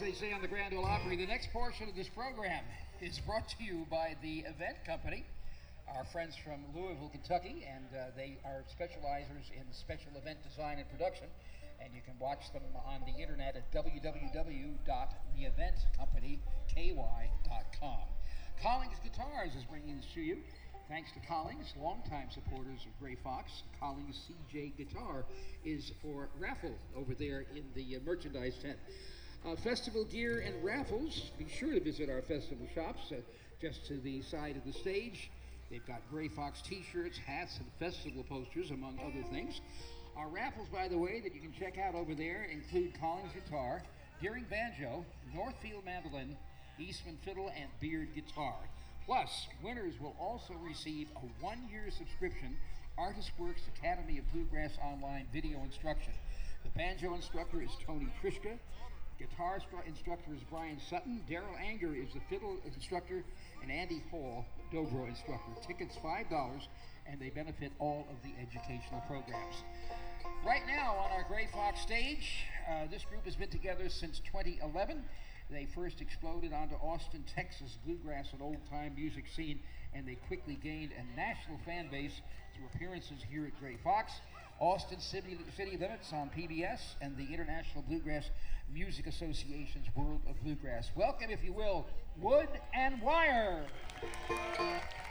they say on the Grand Ole Opry, the next portion of this program is brought to you by the Event Company, our friends from Louisville, Kentucky, and they are specializers in special event design and production. And you can watch them on the internet at www.theeventcompanyky.com. Collings Guitars is bringing this to you. Thanks to Collings, longtime supporters of Gray Fox. Collings CJ Guitar is for raffle over there in the merchandise tent. Festival gear and raffles, be sure to visit our festival shops just to the side of the stage. They've got Gray Fox t-shirts, hats, and festival posters, among other things. Our raffles, by the way, that you can check out over there include Collings Guitar, Deering Banjo, Northfield Mandolin, Eastman Fiddle, and Beard Guitar. Plus, winners will also receive a one-year subscription, Artist Works Academy of Bluegrass Online video instruction. The banjo instructor is Tony Trishka. Guitar instructor is Brian Sutton. Daryl Anger is the fiddle instructor, and Andy Hall, dobro instructor. Tickets $5, and they benefit all of the educational programs. Right now on our Gray Fox stage, this group has been together since 2011. They first exploded onto Austin, Texas bluegrass and old-time music scene, and they quickly gained a national fan base through appearances here at Gray Fox, Austin City Limits on PBS, and the International Bluegrass Music Association's World of Bluegrass. Welcome, if you will, Wood and Wire.